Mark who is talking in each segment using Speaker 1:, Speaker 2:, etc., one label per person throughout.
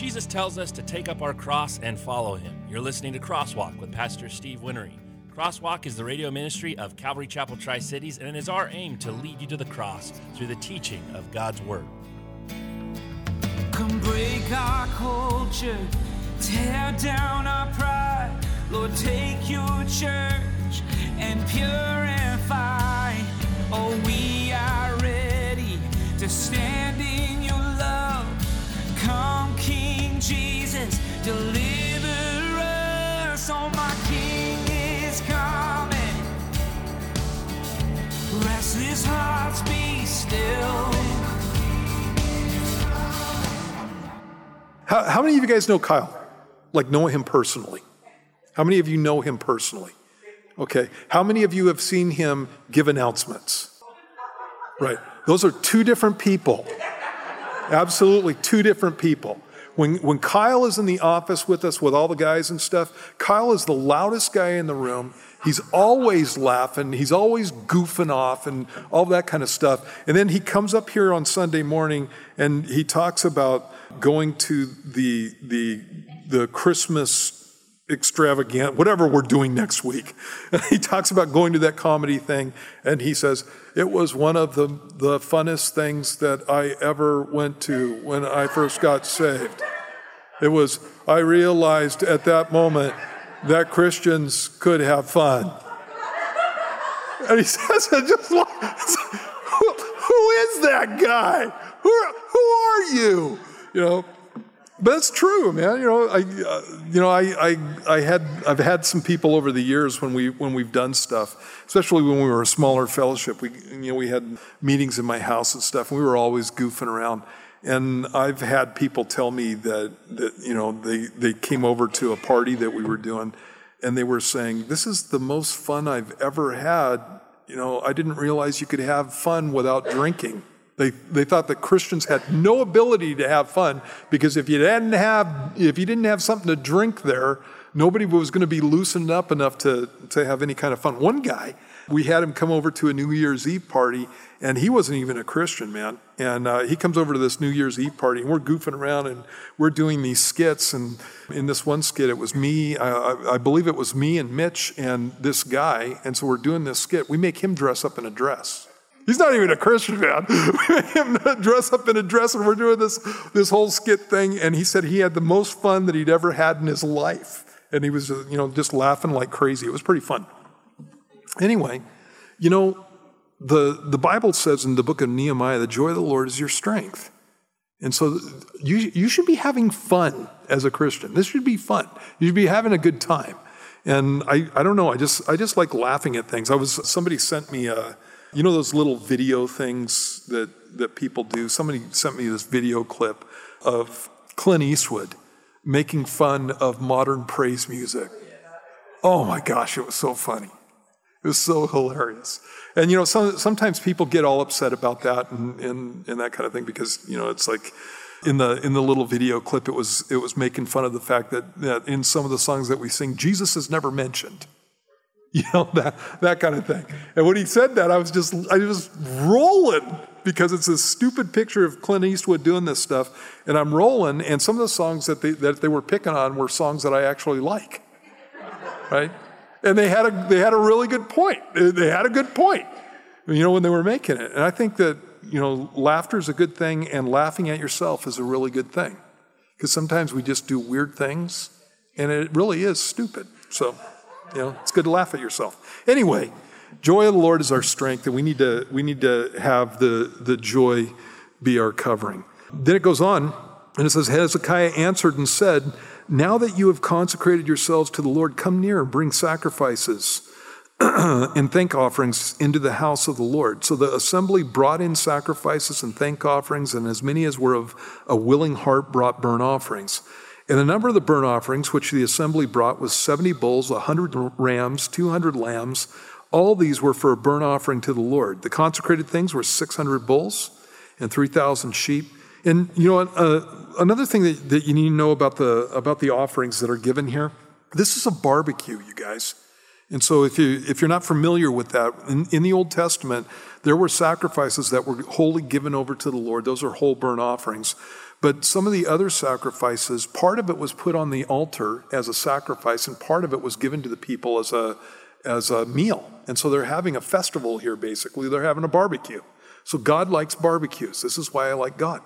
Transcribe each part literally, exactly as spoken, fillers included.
Speaker 1: Jesus tells us to take up our cross and follow him. You're listening to Crosswalk with Pastor Steve Winnery. Crosswalk is the radio ministry of Calvary Chapel Tri-Cities, and it is our aim to lead you to the cross through the teaching of God's Word.
Speaker 2: Come break our culture, tear down our pride. Lord, take your church and purify. Oh, we are ready to stand in your love. Come, King Jesus, deliver us. Oh, my King is coming. Restless hearts be still.
Speaker 3: How, how many of you guys know Kyle? Like know him personally? How many of you know him personally? Okay. How many of you have seen him give announcements? Right. Those are two different people. Absolutely two different people. When when Kyle is in the office with us with all the guys and stuff, Kyle is the loudest guy in the room. He's always laughing. He's always goofing off and all that kind of stuff. And then he comes up here on Sunday morning and he talks about going to the the the Christmas extravagant, whatever we're doing next week. He talks about going to that comedy thing, and he says, it was one of the, the funnest things that I ever went to when I first got saved. It was, I realized at that moment that Christians could have fun. And he says, it just like, who, who is that guy? Who, who are you? You know, but it's true, man. You know, I, uh, you know, I, I, I had, I've had some people over the years when we, when we've done stuff, especially when we were a smaller fellowship. We, you know, we had meetings in my house and stuff, and we were always goofing around. And I've had people tell me that, that you know, they, they came over to a party that we were doing, and they were saying, "This is the most fun I've ever had. You know, I didn't realize you could have fun without drinking." They they thought that Christians had no ability to have fun because if you didn't have if you didn't have something to drink there, nobody was going to be loosened up enough to to have any kind of fun. One guy, we had him come over to a New Year's Eve party, and he wasn't even a Christian, man. And uh, he comes over to this New Year's Eve party, and we're goofing around, and we're doing these skits. And in this one skit, it was me, I, I, I believe it was me and Mitch and this guy. And so we're doing this skit. We make him dress up in a dress. He's not even a Christian, man. We made him dress up in a dress, and we're doing this, this whole skit thing. And he said he had the most fun that he'd ever had in his life. And he was, you know, just laughing like crazy. It was pretty fun. Anyway, you know, the the Bible says in the book of Nehemiah, the joy of the Lord is your strength. And so you you should be having fun as a Christian. This should be fun. You should be having a good time. And I, I don't know, I just I just like laughing at things. I was somebody sent me a You know those little video things that, that people do? Somebody sent me this video clip of Clint Eastwood making fun of modern praise music. Oh my gosh, it was so funny. It was so hilarious. And you know, some, sometimes people get all upset about that and, and, and that kind of thing because, you know, it's like in the in the little video clip, it was it was making fun of the fact that, that in some of the songs that we sing, Jesus is never mentioned. You know, that that kind of thing. And when he said that, I was just I was rolling because it's a stupid picture of Clint Eastwood doing this stuff, and I'm rolling. And some of the songs that they that they were picking on were songs that I actually like, right? And they had a they had a really good point. They had a good point, you know, when they were making it. And I think that you know, laughter is a good thing, and laughing at yourself is a really good thing, because sometimes we just do weird things, and it really is stupid. So. You know, it's good to laugh at yourself. Anyway, joy of the Lord is our strength, and we need to we need to have the, the joy be our covering. Then it goes on, and it says, Hezekiah answered and said, now that you have consecrated yourselves to the Lord, come near and bring sacrifices and thank offerings into the house of the Lord. So the assembly brought in sacrifices and thank offerings, and as many as were of a willing heart brought burnt offerings. And the number of the burnt offerings which the assembly brought was seventy bulls, one hundred rams, two hundred lambs. All these were for a burnt offering to the Lord. The consecrated things were six hundred bulls and three thousand sheep. And you know, uh, another thing that, that you need to know about the about the offerings that are given here, this is a barbecue, you guys. And so if, you, if you're not familiar with that, in, in the Old Testament, there were sacrifices that were wholly given over to the Lord. Those are whole burnt offerings. But some of the other sacrifices, part of it was put on the altar as a sacrifice, and part of it was given to the people as a as a meal. And so they're having a festival here, basically. They're having a barbecue. So God likes barbecues. This is why I like God.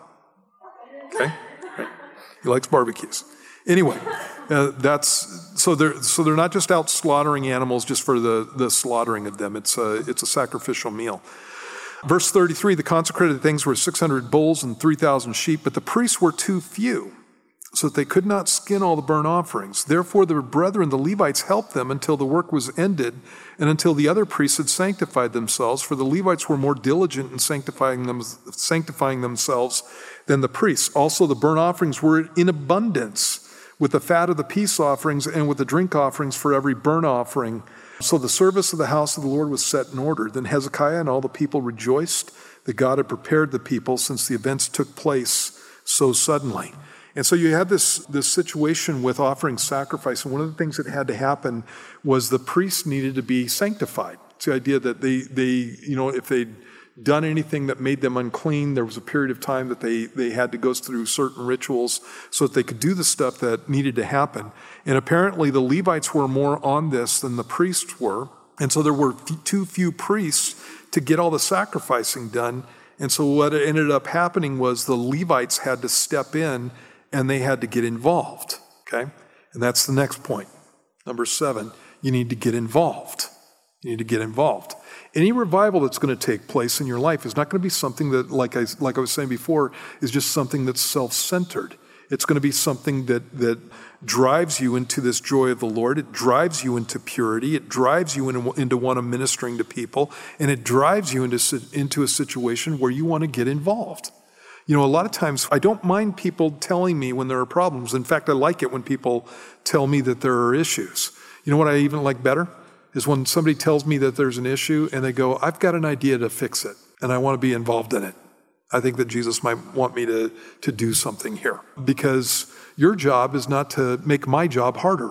Speaker 3: Okay? Right. He likes barbecues. Anyway, uh, that's so they're so they're not just out slaughtering animals just for the, the slaughtering of them. It's a it's a sacrificial meal. Verse thirty-three, the consecrated things were six hundred bulls and three thousand sheep, but the priests were too few, so that they could not skin all the burnt offerings. Therefore their brethren, the Levites, helped them until the work was ended and until the other priests had sanctified themselves, for the Levites were more diligent in sanctifying them, sanctifying themselves than the priests. Also the burnt offerings were in abundance, with the fat of the peace offerings and with the drink offerings for every burnt offering. So the service of the house of the Lord was set in order. Then Hezekiah and all the people rejoiced that God had prepared the people, since the events took place so suddenly. And so you had this, this situation with offering sacrifice, and one of the things that had to happen was the priests needed to be sanctified. It's the idea that they, they you know, if they'd done anything that made them unclean, there was a period of time that they, they had to go through certain rituals so that they could do the stuff that needed to happen. And apparently the Levites were more on this than the priests were. And so there were too few priests to get all the sacrificing done. And so what ended up happening was the Levites had to step in and they had to get involved, okay? And that's the next point. Number seven, you need to get involved. You need to get involved. Any revival that's going to take place in your life is not going to be something that, like I, like I was saying before, is just something that's self-centered. It's going to be something that, that drives you into this joy of the Lord. It drives you into purity. It drives you into, into one of ministering to people. And it drives you into, into a situation where you want to get involved. You know, a lot of times I don't mind people telling me when there are problems. In fact, I like it when people tell me that there are issues. You know what I even like better? Is when somebody tells me that there's an issue and they go, I've got an idea to fix it and I want to be involved in it. I think that Jesus might want me to, to do something here, because your job is not to make my job harder.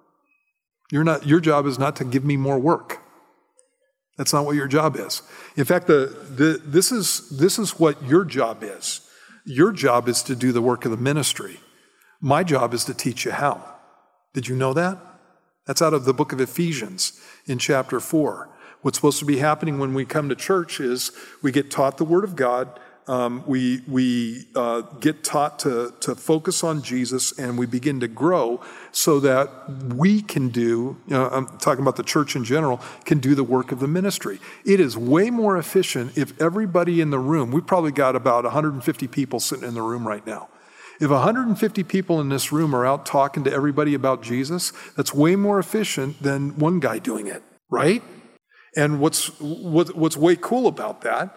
Speaker 3: You're not, your job is not to give me more work. That's not what your job is. In fact, the, the, this is, this is what your job is. Your job is to do the work of the ministry. My job is to teach you how. Did you know that? That's out of the book of Ephesians in chapter four. What's supposed to be happening when we come to church is we get taught the Word of God. Um, we we uh, get taught to, to focus on Jesus, and we begin to grow so that we can do, you know, I'm talking about the church in general, can do the work of the ministry. It is way more efficient if everybody in the room, we've probably got about one hundred fifty people sitting in the room right now. If one hundred fifty people in this room are out talking to everybody about Jesus, that's way more efficient than one guy doing it, right? And what's what, what's way cool about that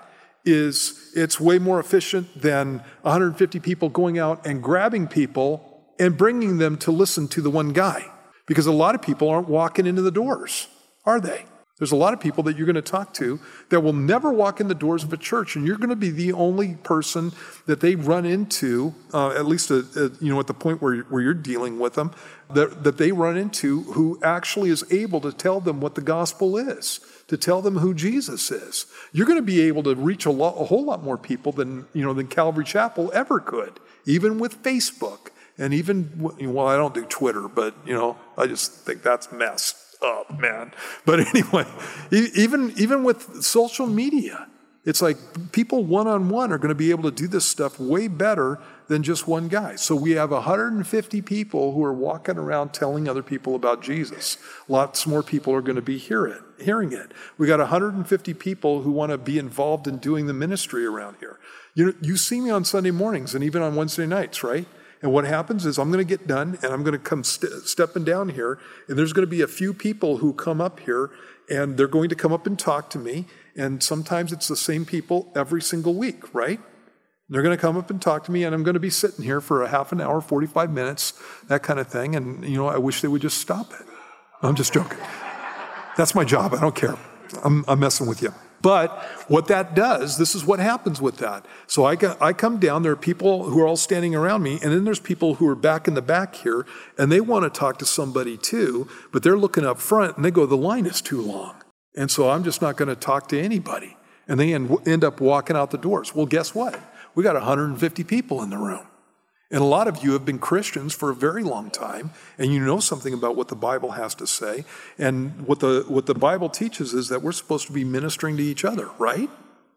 Speaker 3: is it's way more efficient than one hundred fifty people going out and grabbing people and bringing them to listen to the one guy. Because a lot of people aren't walking into the doors, are they? There's a lot of people that you're going to talk to that will never walk in the doors of a church, and you're going to be the only person that they run into, uh, at least a, a, you know, at the point where, where you're dealing with them, that, that they run into who actually is able to tell them what the gospel is, to tell them who Jesus is. You're going to be able to reach a, lot, a whole lot more people than, you know, than Calvary Chapel ever could, even with Facebook. And even, well, I don't do Twitter, but, you know, I just think that's messed up, man. But anyway, even, even with social media, it's like people one-on-one are going to be able to do this stuff way better than just one guy. So we have one hundred fifty people who are walking around telling other people about Jesus. Lots more people are going to be hear it, hearing it. We got one hundred fifty people who want to be involved in doing the ministry around here. You know, you see me on Sunday mornings and even on Wednesday nights, right? And what happens is I'm going to get done and I'm going to come st- stepping down here, and there's going to be a few people who come up here, and they're going to come up and talk to me. And sometimes it's the same people every single week, right? They're going to come up and talk to me, and I'm going to be sitting here for a half an hour, forty-five minutes, that kind of thing. And, you know, I wish they would just stop it. I'm just joking. That's my job. I don't care. I'm, I'm messing with you. But what that does, this is what happens with that. So I, got, I come down, there are people who are all standing around me, and then there's people who are back in the back here, and they want to talk to somebody too, but they're looking up front, and they go, the line is too long. And so I'm just not going to talk to anybody. And they end, end up walking out the doors. Well, guess what? We got one hundred fifty people in the room. And a lot of you have been Christians for a very long time, and you know something about what the Bible has to say. And what the what the Bible teaches is that we're supposed to be ministering to each other, right?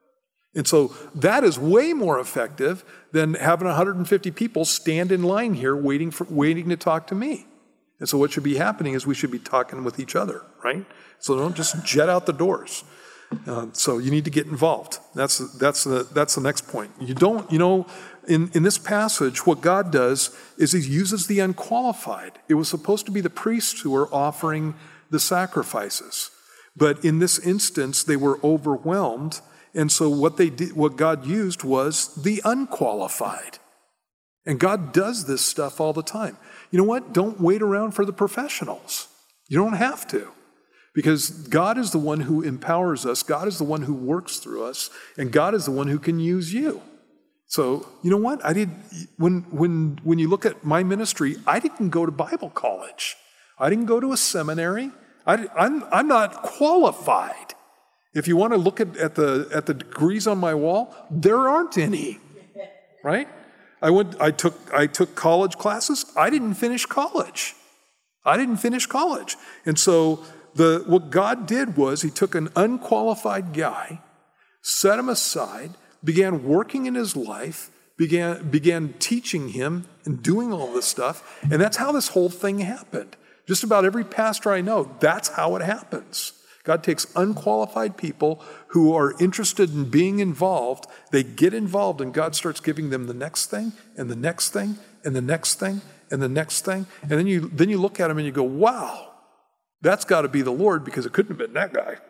Speaker 3: And so that is way more effective than having one hundred fifty people stand in line here waiting for waiting to talk to me. And so what should be happening is we should be talking with each other, right? So don't just jet out the doors. Uh, so you need to get involved. That's that's the that's the next point. You don't, you know, in, in this passage, what God does is he uses the unqualified. It was supposed to be the priests who were offering the sacrifices. But in this instance, they were overwhelmed. And so what they did, what God used was the unqualified. And God does this stuff all the time. You know what? Don't wait around for the professionals. You don't have to. Because God is the one who empowers us. God is the one who works through us. And God is the one who can use you. So, you know what? I did when when when you look at my ministry, I didn't go to Bible college. I didn't go to a seminary. I, I'm I'm not qualified. If you want to look at, at the at the degrees on my wall, there aren't any. Right? I went I took I took college classes. I didn't finish college. I didn't finish college. And so the what God did was he took an unqualified guy, set him aside, began working in his life, began, began teaching him and doing all this stuff. And that's how this whole thing happened. Just about every pastor I know, that's how it happens. God takes unqualified people who are interested in being involved. They get involved and God starts giving them the next thing and the next thing and the next thing and the next thing. And then you, then you look at them and you go, wow, that's got to be the Lord because it couldn't have been that guy.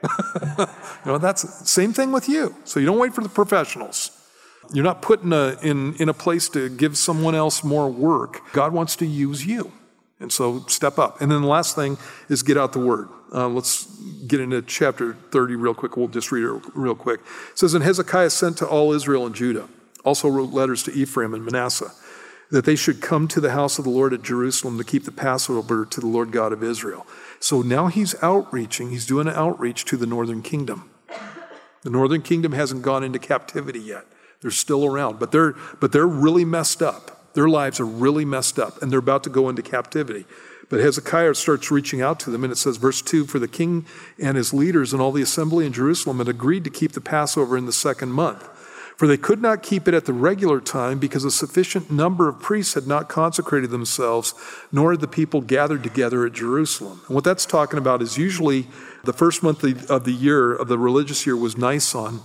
Speaker 3: You know, that's the same thing with you. So you don't wait for the professionals. You're not put in a, in, in a place to give someone else more work. God wants to use you. And so step up. And then the last thing is get out the word. Uh, let's get into chapter thirty real quick. We'll just read it real quick. It says, and Hezekiah sent to all Israel and Judah, also wrote letters to Ephraim and Manasseh, that they should come to the house of the Lord at Jerusalem to keep the Passover to the Lord God of Israel. So now he's outreaching, he's doing an outreach to the northern kingdom. The northern kingdom hasn't gone into captivity yet. They're still around, but they're but they're really messed up. Their lives are really messed up, and they're about to go into captivity. But Hezekiah starts reaching out to them, and it says, verse two, for the king and his leaders and all the assembly in Jerusalem had agreed to keep the Passover in the second month. For they could not keep it at the regular time because a sufficient number of priests had not consecrated themselves, nor had the people gathered together at Jerusalem. And what that's talking about is usually the first month of the year, of the religious year, was Nisan.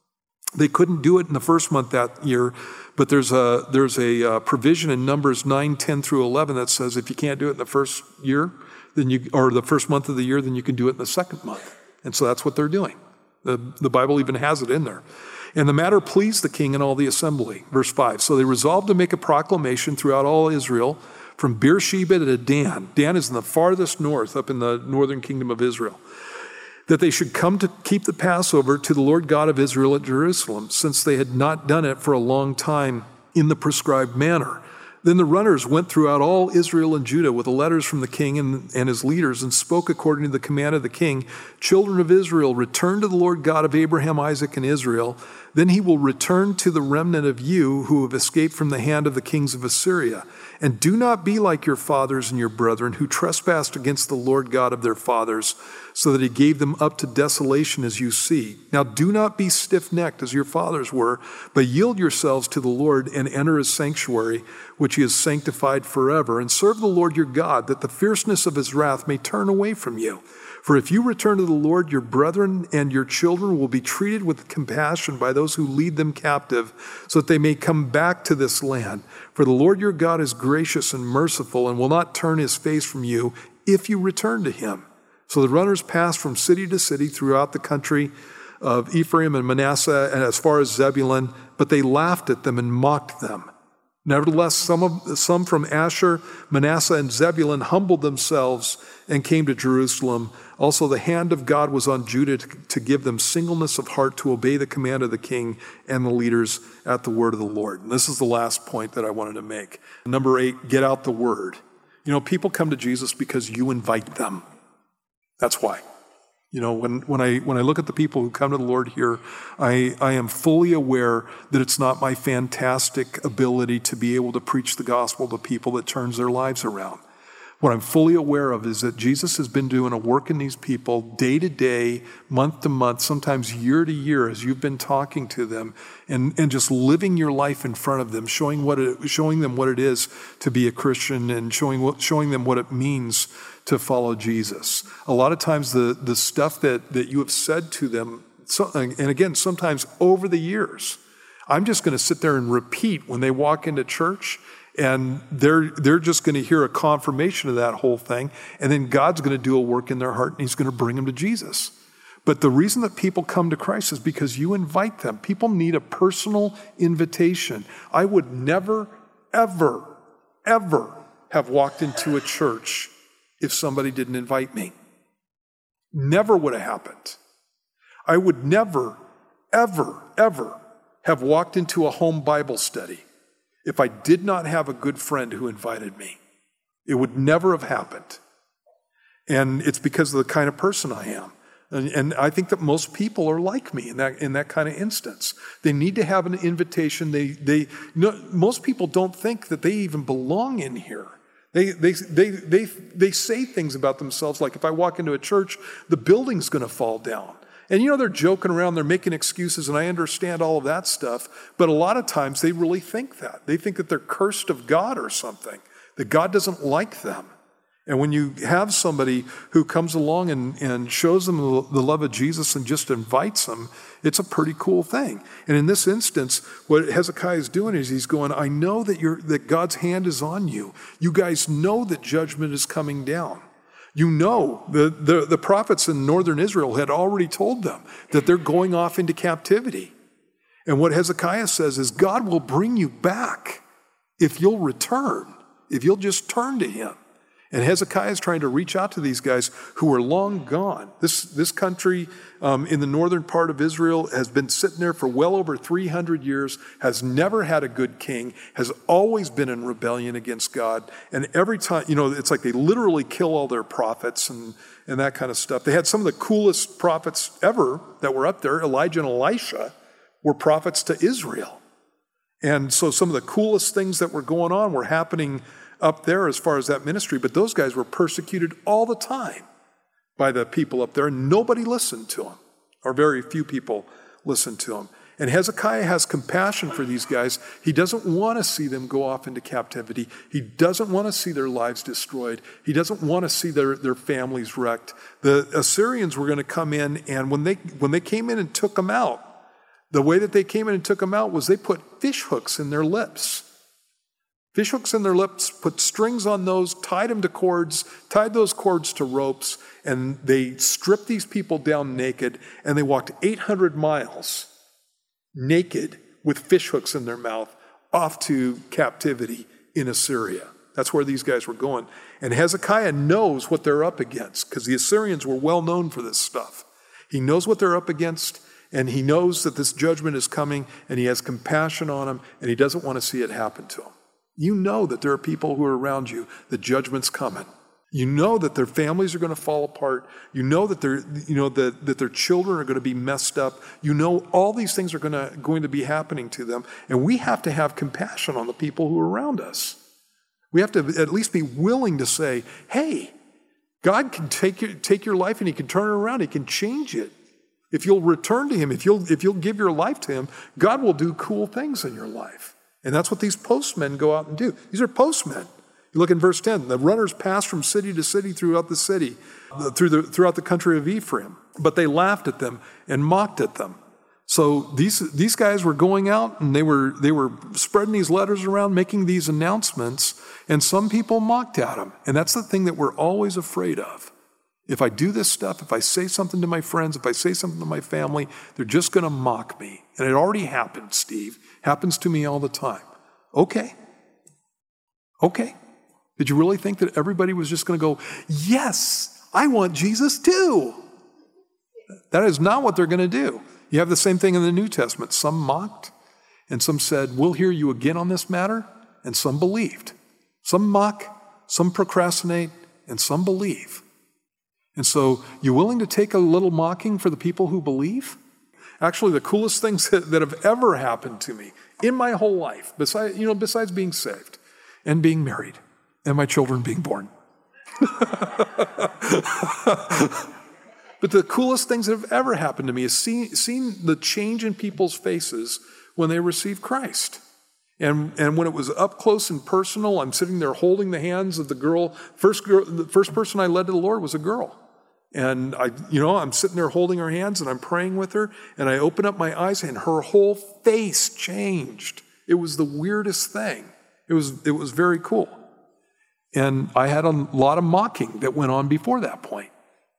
Speaker 3: They couldn't do it in the first month that year, but there's a there's a uh, provision in Numbers nine, ten through eleven that says if you can't do it in the first year, then you or the first month of the year, then you can do it in the second month. And so that's what they're doing. The, the Bible even has it in there. And the matter pleased the king and all the assembly. Verse five, so they resolved to make a proclamation throughout all Israel from Beersheba to Dan. Dan is in the farthest north, up in the northern kingdom of Israel. That they should come to keep the Passover to the Lord God of Israel at Jerusalem, since they had not done it for a long time in the prescribed manner. Then the runners went throughout all Israel and Judah with the letters from the king and, and his leaders and spoke according to the command of the king. Children of Israel, return to the Lord God of Abraham, Isaac, and Israel. Then he will return to the remnant of you who have escaped from the hand of the kings of Assyria. And do not be like your fathers and your brethren who trespassed against the Lord God of their fathers, so that he gave them up to desolation as you see. Now do not be stiff-necked as your fathers were, but yield yourselves to the Lord and enter his sanctuary, which he has sanctified forever, and serve the Lord your God, that the fierceness of his wrath may turn away from you. For if you return to the Lord, your brethren and your children will be treated with compassion by those who lead them captive, so that they may come back to this land. For the Lord your God is gracious and merciful, and will not turn his face from you if you return to him. So the runners passed from city to city throughout the country of Ephraim and Manasseh, and as far as Zebulun, but they laughed at them and mocked them. Nevertheless, some of, some from Asher, Manasseh, and Zebulun humbled themselves and came to Jerusalem. Also, the hand of God was on Judah to, to give them singleness of heart to obey the command of the king and the leaders at the word of the Lord. And this is the last point that I wanted to make. Number eight, get out the word. You know, people come to Jesus because you invite them. That's why. You know, when, when I when I look at the people who come to the Lord here, I, I am fully aware that it's not my fantastic ability to be able to preach the gospel to people that turns their lives around. What I'm fully aware of is that Jesus has been doing a work in these people day to day, month to month, sometimes year to year, as you've been talking to them and, and just living your life in front of them, showing what it, showing them what it is to be a Christian and showing what, showing them what it means to follow Jesus. A lot of times the, the stuff that, that you have said to them, so, and again, sometimes over the years, I'm just going to sit there and repeat when they walk into church. And they're they're just going to hear a confirmation of that whole thing. And then God's going to do a work in their heart and he's going to bring them to Jesus. But the reason that people come to Christ is because you invite them. People need a personal invitation. I would never, ever, ever have walked into a church if somebody didn't invite me. Never would have happened. I would never, ever, ever have walked into a home Bible study if I did not have a good friend who invited me. It would never have happened. And it's because of the kind of person I am. And, and I think that most people are like me in that in that kind of instance. They need to have an invitation. They they no, most people don't think that they even belong in here. They they they they they say things about themselves like, if I walk into a church, the building's going to fall down. And you know, they're joking around, they're making excuses, and I understand all of that stuff, but a lot of times they really think that. They think that they're cursed of God or something, that God doesn't like them. And when you have somebody who comes along and, and shows them the love of Jesus and just invites them, it's a pretty cool thing. And in this instance, what Hezekiah is doing is he's going, I know that you're that God's hand is on you. You guys know that judgment is coming down. You know, the, the, the prophets in northern Israel had already told them that they're going off into captivity. And what Hezekiah says is, God will bring you back if you'll return, if you'll just turn to him. And Hezekiah is trying to reach out to these guys who are long gone. This, this country um, in the northern part of Israel has been sitting there for well over three hundred years, has never had a good king, has always been in rebellion against God. And every time, you know, it's like they literally kill all their prophets and, and that kind of stuff. They had some of the coolest prophets ever that were up there. Elijah and Elisha were prophets to Israel. And so some of the coolest things that were going on were happening up there as far as that ministry, but those guys were persecuted all the time by the people up there, and nobody listened to them, or very few people listened to them. And Hezekiah has compassion for these guys. He doesn't want to see them go off into captivity. He doesn't want to see their lives destroyed. He doesn't want to see their, their families wrecked. The Assyrians were going to come in, and when they when they came in and took them out, the way that they came in and took them out was they put fish hooks in their lips. Fish hooks in their lips, put strings on those, tied them to cords, tied those cords to ropes, and they stripped these people down naked, and they walked eight hundred miles naked with fish hooks in their mouth off to captivity in Assyria. That's where these guys were going. And Hezekiah knows what they're up against because the Assyrians were well known for this stuff. He knows what they're up against, and he knows that this judgment is coming, and he has compassion on them, and he doesn't want to see it happen to them. You know that there are people who are around you, the judgment's coming. You know that their families are going to fall apart. You know that their, you know that, that their children are going to be messed up. You know all these things are going to going to be happening to them, and we have to have compassion on the people who are around us. We have to at least be willing to say, "Hey, God can take your take your life and He can turn it around. He can change it. If you'll return to Him, if you'll if you'll give your life to Him, God will do cool things in your life." And that's what these postmen go out and do. These are postmen. You look in verse ten. The runners passed from city to city throughout the city, through the, throughout the country of Ephraim. But they laughed at them and mocked at them. So these these guys were going out and they were they were spreading these letters around, making these announcements, and some people mocked at them. And that's the thing that we're always afraid of. If I do this stuff, if I say something to my friends, if I say something to my family, they're just going to mock me. And it already happened, Steve. Happens to me all the time. Okay. Okay. Did you really think that everybody was just going to go, yes, I want Jesus too? That is not what they're going to do. You have the same thing in the New Testament. Some mocked, and some said, we'll hear you again on this matter, and some believed. Some mock, some procrastinate, and some believe. And so, you willing to take a little mocking for the people who believe? Actually, the coolest things that, that have ever happened to me in my whole life, besides, you know, besides being saved and being married and my children being born. But the coolest things that have ever happened to me is seeing, seeing the change in people's faces when they receive Christ. And, and when it was up close and personal, I'm sitting there holding the hands of the girl. First girl, the first person I led to the Lord was a girl. And I, you know, I'm sitting there holding her hands and I'm praying with her. And I open up my eyes and her whole face changed. It was the weirdest thing. It was, it was very cool. And I had a lot of mocking that went on before that point.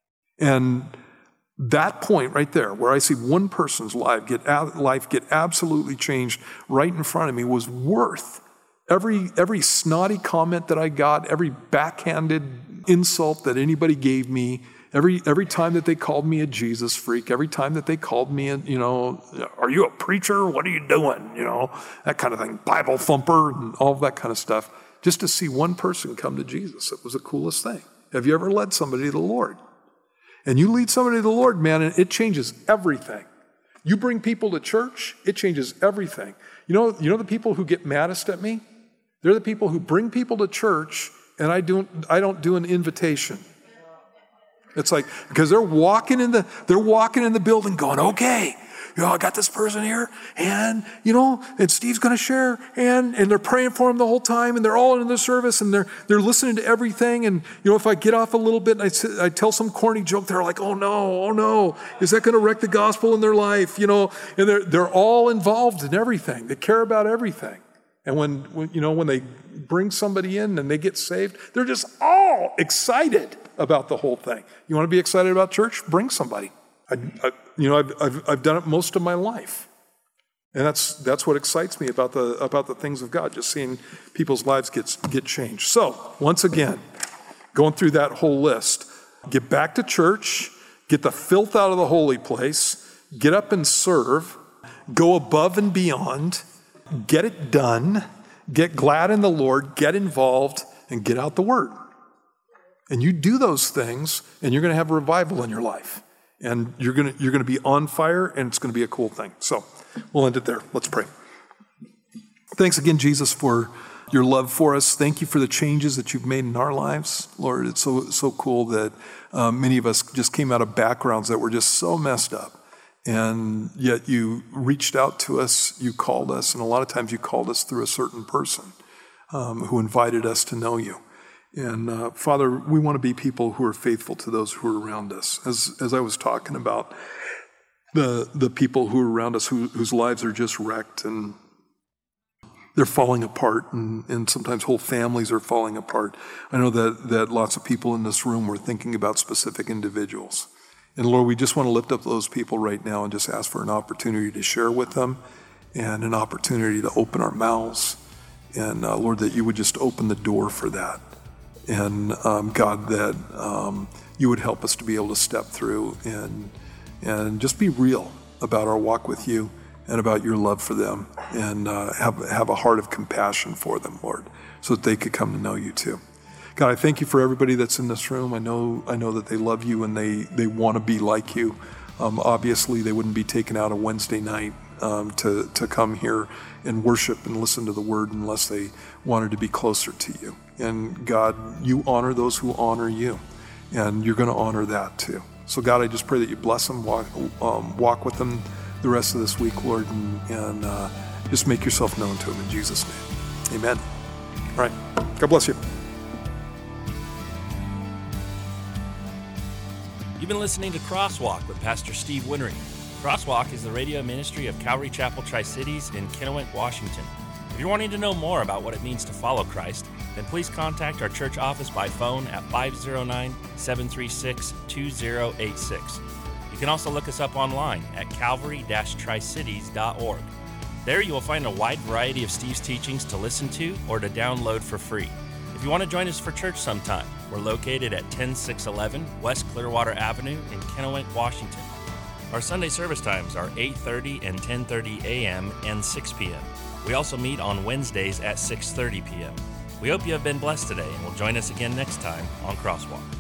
Speaker 3: And that point right there, where I see one person's life get life get absolutely changed right in front of me, was worth every every snotty comment that I got, every backhanded insult that anybody gave me, every every time that they called me a Jesus freak, every time that they called me, a, you know, are you a preacher? What are you doing? You know, that kind of thing, Bible thumper, and all of that kind of stuff. Just to see one person come to Jesus, it was the coolest thing. Have you ever led somebody to the Lord? And you lead somebody to the Lord, man, and it changes everything. You bring people to church, it changes everything. You know, you know the people who get maddest at me? They're the people who bring people to church, and I don't, I don't do an invitation. It's like, because they're walking in the, they're walking in the building going, okay, you know, I got this person here, and, you know, and Steve's going to share, and, and they're praying for him the whole time, and they're all in the service, and they're, they're listening to everything, and, you know, if I get off a little bit, and I, I tell some corny joke, they're like, oh no, oh no, is that going to wreck the gospel in their life, you know, and they're, they're all involved in everything. They care about everything. And when, when, you know, when they bring somebody in and they get saved, they're just all excited about the whole thing. You want to be excited about church? Bring somebody. I, I, you know, I've, I've, I've done it most of my life. And that's, that's what excites me about the, about the things of God, just seeing people's lives get, get changed. So, once again, going through that whole list, get back to church, get the filth out of the holy place, get up and serve, go above and beyond, get it done, get glad in the Lord, get involved, and get out the word. And you do those things, and you're going to have revival in your life. And you're going to, you're going to be on fire, and it's going to be a cool thing. So we'll end it there. Let's pray. Thanks again, Jesus, for your love for us. Thank you for the changes that you've made in our lives. Lord, it's so, so cool that um, many of us just came out of backgrounds that were just so messed up. And yet you reached out to us, you called us, and a lot of times you called us through a certain person um, who invited us to know you. And uh, Father, we want to be people who are faithful to those who are around us. As as I was talking about the the people who are around us who, whose lives are just wrecked and they're falling apart, and, and sometimes whole families are falling apart. I know that, that lots of people in this room were thinking about specific individuals. And Lord, we just want to lift up those people right now and just ask for an opportunity to share with them and an opportunity to open our mouths. And uh, Lord, that you would just open the door for that. And um, God, that um, you would help us to be able to step through and and just be real about our walk with you and about your love for them, and uh, have have a heart of compassion for them, Lord, so that they could come to know you too. God, I thank you for everybody that's in this room. I know I know that they love you and they, they want to be like you. Um, obviously, they wouldn't be taken out a Wednesday night um, to, to come here and worship and listen to the word unless they wanted to be closer to you. And God, you honor those who honor you, and you're going to honor that too. So God, I just pray that you bless them, walk, um, walk with them the rest of this week, Lord, and, and uh, just make yourself known to them in Jesus' name. Amen. All right. God bless you.
Speaker 1: You've been listening to Crosswalk with Pastor Steve Winnery. Crosswalk is the radio ministry of Calvary Chapel Tri-Cities in Kennewick, Washington. If you're wanting to know more about what it means to follow Christ, then please contact our church office by phone at five oh nine, seven three six, two oh eight six. You can also look us up online at calvary dash tri cities dot org. There you will find a wide variety of Steve's teachings to listen to or to download for free. If you want to join us for church sometime, we're located at ten six eleven West Clearwater Avenue in Kennewick, Washington. Our Sunday service times are eight thirty and ten thirty a.m. and six p.m. We also meet on Wednesdays at six thirty p.m. We hope you have been blessed today, and will join us again next time on Crosswalk.